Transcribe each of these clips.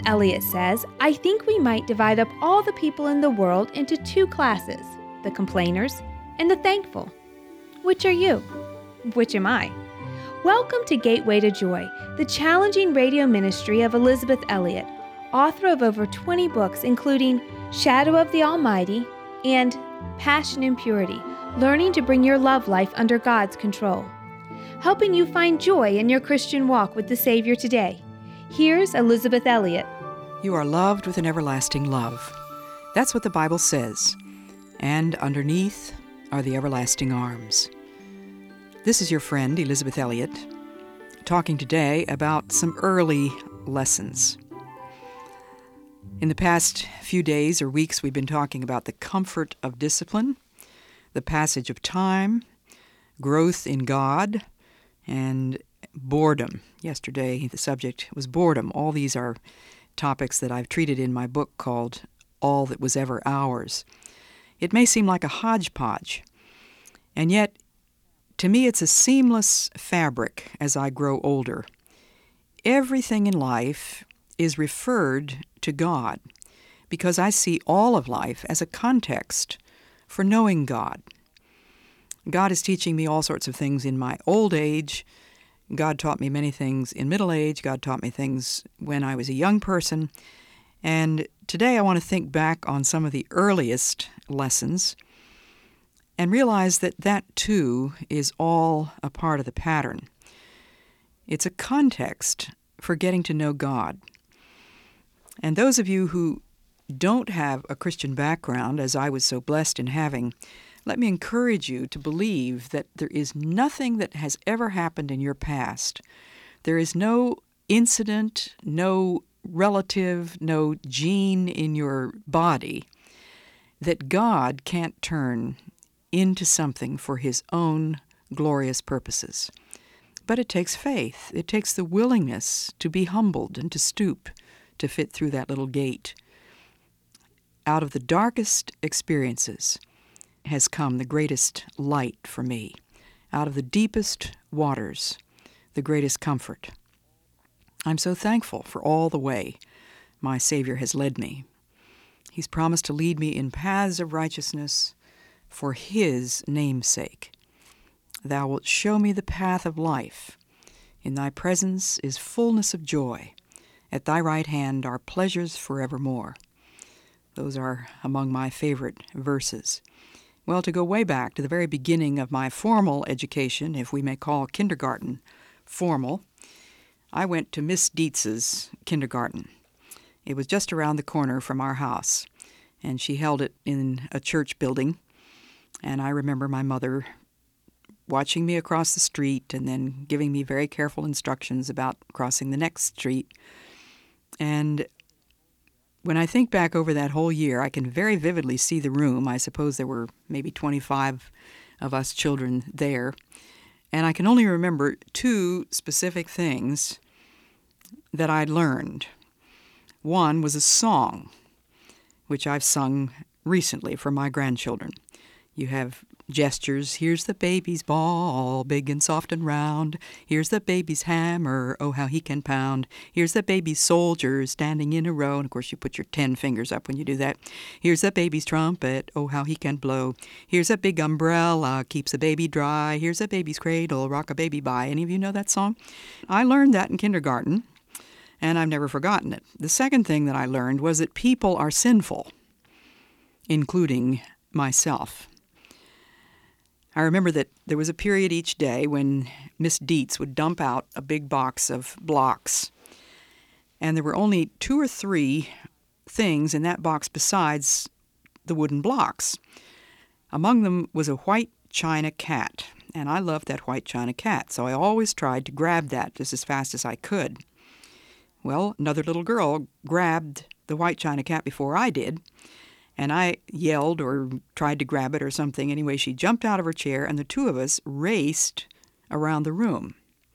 Elliot says, I think we might divide up all the people in the world into two classes, the complainers and the thankful. Which are you? Which am I? Welcome to Gateway to Joy, the challenging radio ministry of Elisabeth Elliot, author of over 20 books including Shadow of the Almighty and Passion and Purity, Learning to Bring Your Love Life Under God's Control. Helping you find joy in your Christian walk with the Savior today. Here's Elisabeth Elliot. You are loved with an everlasting love. That's what the Bible says. And underneath are the everlasting arms. This is your friend, Elisabeth Elliot, talking today about some early lessons. In the past few days or weeks, we've been talking about the comfort of discipline, the passage of time, growth in God, and boredom. Yesterday, the subject was boredom. All these are topics that I've treated in my book called All That Was Ever Ours. It may seem like a hodgepodge, and yet, to me, it's a seamless fabric as I grow older. Everything in life is referred to God because I see all of life as a context for knowing God. God is teaching me all sorts of things in my old age. God taught me many things in middle age. God taught me things when I was a young person. And today I want to think back on some of the earliest lessons and realize that that too is all a part of the pattern. It's a context for getting to know God. And those of you who don't have a Christian background, as I was so blessed in having, let me encourage you to believe that there is nothing that has ever happened in your past. There is no incident, no relative, no gene in your body that God can't turn into something for His own glorious purposes. But it takes faith. It takes the willingness to be humbled and to stoop to fit through that little gate. Out of the darkest experiences has come the greatest light for me. Out of the deepest waters, the greatest comfort. I'm so thankful for all the way my Savior has led me. He's promised to lead me in paths of righteousness for His name's sake. Thou wilt show me the path of life. In Thy presence is fullness of joy. At Thy right hand are pleasures forevermore. Those are among my favorite verses. Well, to go way back to the very beginning of my formal education, if we may call kindergarten formal, I went to Miss Dietz's kindergarten. It was just around the corner from our house, and she held it in a church building. And I remember my mother watching me across the street and then giving me very careful instructions about crossing the next street. And when I think back over that whole year, I can very vividly see the room. I suppose there were maybe 25 of us children there. And I can only remember two specific things that I learned. One was a song, which I've sung recently for my grandchildren. You have gestures. Here's the baby's ball, big and soft and round. Here's the baby's hammer, oh, how he can pound. Here's the baby's soldier standing in a row. And, of course, you put your 10 fingers up when you do that. Here's the baby's trumpet, oh, how he can blow. Here's a big umbrella, keeps the baby dry. Here's a baby's cradle, rock a baby by. Any of you know that song? I learned that in kindergarten, and I've never forgotten it. The second thing that I learned was that people are sinful, including myself. I remember that there was a period each day when Miss Dietz would dump out a big box of blocks, and there were only 2 or 3 things in that box besides the wooden blocks. Among them was a white china cat, and I loved that white china cat, so I always tried to grab that just as fast as I could. Well, another little girl grabbed the white china cat before I did, and I yelled or tried to grab it or something. Anyway, she jumped out of her chair, and the two of us raced around the room.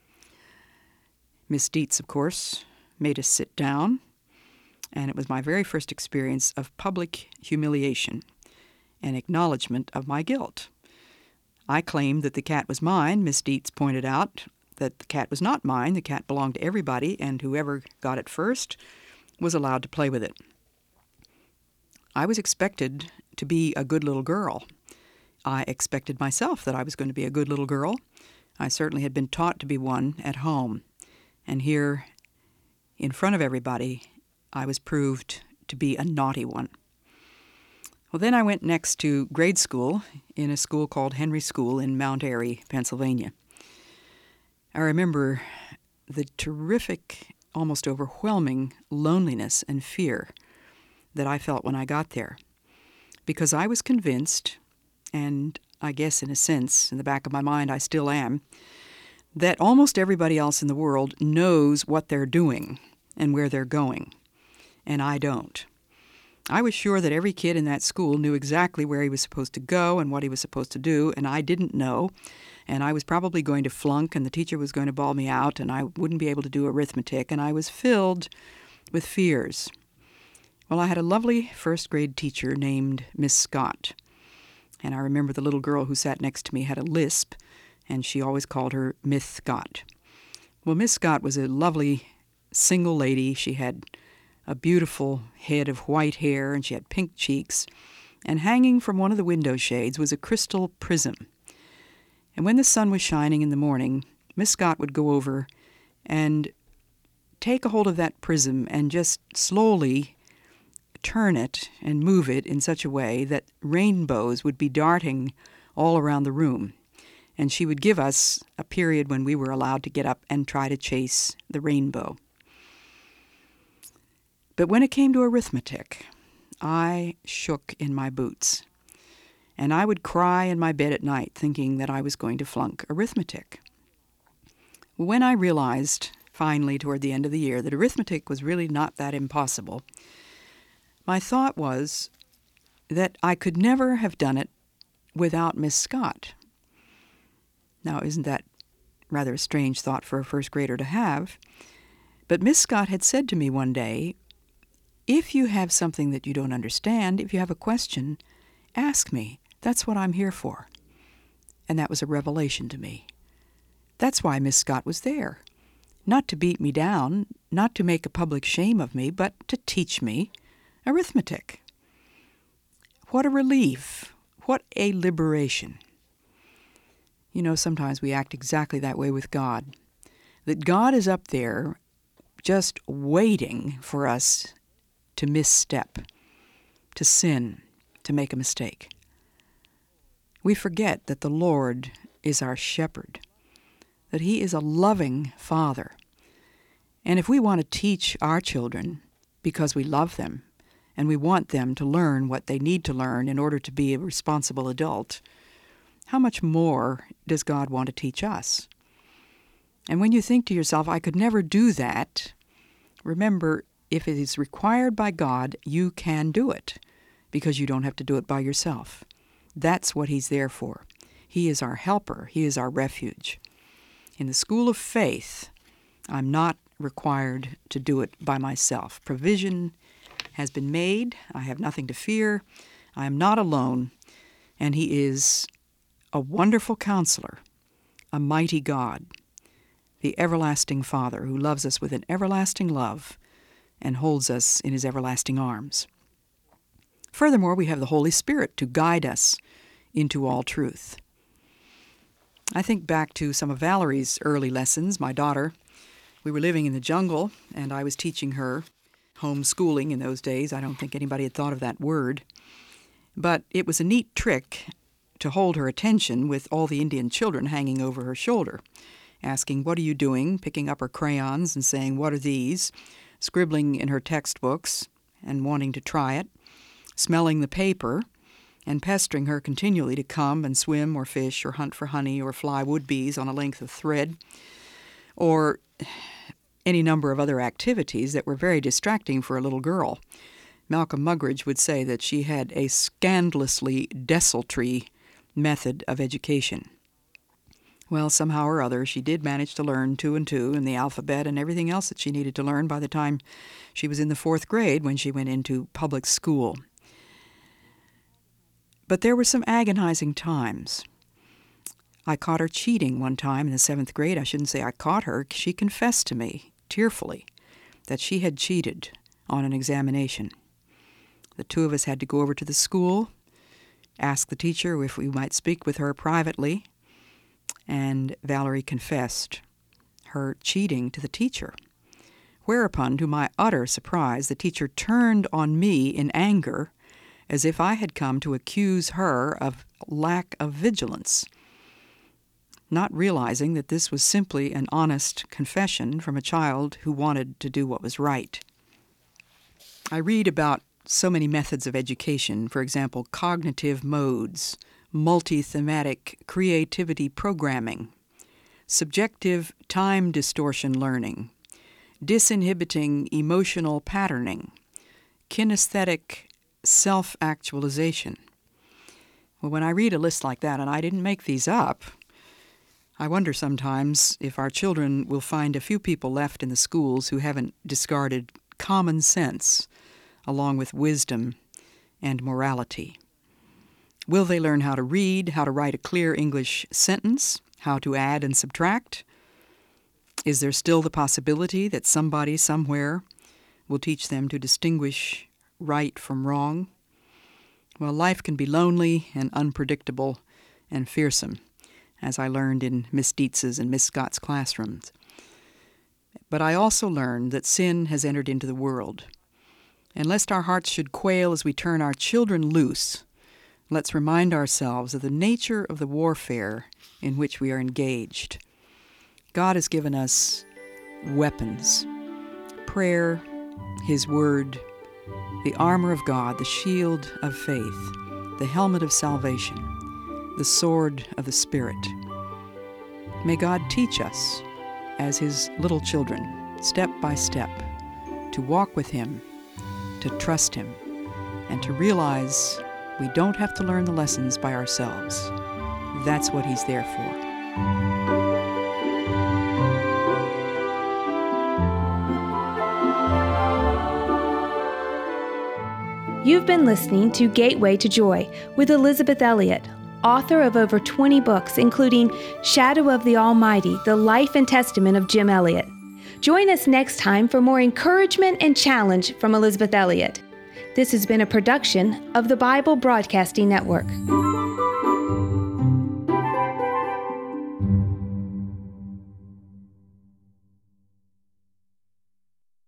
Miss Dietz, of course, made us sit down, and it was my very first experience of public humiliation and acknowledgement of my guilt. I claimed that the cat was mine. Miss Dietz pointed out that the cat was not mine. The cat belonged to everybody, and whoever got it first was allowed to play with it. I was expected to be a good little girl. I expected myself that I was going to be a good little girl. I certainly had been taught to be one at home. And here, in front of everybody, I was proved to be a naughty one. Well, then I went next to grade school in a school called Henry School in Mount Airy, Pennsylvania. I remember the terrific, almost overwhelming loneliness and fear that I felt when I got there, because I was convinced, and I guess in a sense, in the back of my mind I still am, that almost everybody else in the world knows what they're doing and where they're going, and I don't. I was sure that every kid in that school knew exactly where he was supposed to go and what he was supposed to do, and I didn't know, and I was probably going to flunk, and the teacher was going to bawl me out, and I wouldn't be able to do arithmetic, and I was filled with fears. Well, I had a lovely first-grade teacher named Miss Scott, and I remember the little girl who sat next to me had a lisp, and she always called her Miss Scott. Well, Miss Scott was a lovely single lady. She had a beautiful head of white hair, and she had pink cheeks, and hanging from one of the window shades was a crystal prism. And when the sun was shining in the morning, Miss Scott would go over and take a hold of that prism and just slowly turn it and move it in such a way that rainbows would be darting all around the room. And she would give us a period when we were allowed to get up and try to chase the rainbow. But when it came to arithmetic, I shook in my boots, and I would cry in my bed at night thinking that I was going to flunk arithmetic. When I realized, finally, toward the end of the year, that arithmetic was really not that impossible, my thought was that I could never have done it without Miss Scott. Now, isn't that rather a strange thought for a first grader to have? But Miss Scott had said to me one day, "If you have something that you don't understand, if you have a question, ask me. That's what I'm here for." And that was a revelation to me. That's why Miss Scott was there. Not to beat me down, not to make a public shame of me, but to teach me arithmetic. What a relief. What a liberation. You know, sometimes we act exactly that way with God. That God is up there just waiting for us to misstep, to sin, to make a mistake. We forget that the Lord is our shepherd, that He is a loving Father. And if we want to teach our children because we love them and we want them to learn what they need to learn in order to be a responsible adult, how much more does God want to teach us? And when you think to yourself, I could never do that, remember, if it is required by God, you can do it, because you don't have to do it by yourself. That's what He's there for. He is our helper. He is our refuge. In the school of faith, I'm not required to do it by myself. Provision has been made. I have nothing to fear. I am not alone, and He is a wonderful counselor, a mighty God, the everlasting Father who loves us with an everlasting love and holds us in His everlasting arms. Furthermore, we have the Holy Spirit to guide us into all truth. I think back to some of Valerie's early lessons. My daughter, we were living in the jungle, and I was teaching her homeschooling in those days. I don't think anybody had thought of that word. But it was a neat trick to hold her attention with all the Indian children hanging over her shoulder, asking, "What are you doing?" picking up her crayons and saying, "What are these?" scribbling in her textbooks and wanting to try it, smelling the paper, and pestering her continually to come and swim or fish or hunt for honey or fly wood bees on a length of thread, or any number of other activities that were very distracting for a little girl. Malcolm Muggeridge would say that she had a scandalously desultory method of education. Well, somehow or other, she did manage to learn 2 and 2 and the alphabet and everything else that she needed to learn by the time she was in the 4th grade when she went into public school. But there were some agonizing times. I caught her cheating one time in the 7th grade. I shouldn't say I caught her. She confessed to me, tearfully, that she had cheated on an examination. The two of us had to go over to the school, ask the teacher if we might speak with her privately, and Valerie confessed her cheating to the teacher. Whereupon, to my utter surprise, the teacher turned on me in anger as if I had come to accuse her of lack of vigilance, not realizing that this was simply an honest confession from a child who wanted to do what was right. I read about so many methods of education, for example, cognitive modes, multi-thematic creativity programming, subjective time distortion learning, disinhibiting emotional patterning, kinesthetic self-actualization. Well, when I read a list like that, and I didn't make these up, I wonder sometimes if our children will find a few people left in the schools who haven't discarded common sense along with wisdom and morality. Will they learn how to read, how to write a clear English sentence, how to add and subtract? Is there still the possibility that somebody somewhere will teach them to distinguish right from wrong? Well, life can be lonely and unpredictable and fearsome, as I learned in Miss Dietz's and Miss Scott's classrooms. But I also learned that sin has entered into the world. And lest our hearts should quail as we turn our children loose, let's remind ourselves of the nature of the warfare in which we are engaged. God has given us weapons: prayer, His Word, the armor of God, the shield of faith, the helmet of salvation, the sword of the Spirit. May God teach us, as His little children, step by step, to walk with Him, to trust Him, and to realize we don't have to learn the lessons by ourselves. That's what He's there for. You've been listening to Gateway to Joy with Elizabeth Elliot, author of over 20 books, including Shadow of the Almighty, The Life and Testament of Jim Elliot. Join us next time for more encouragement and challenge from Elizabeth Elliot. This has been a production of the Bible Broadcasting Network.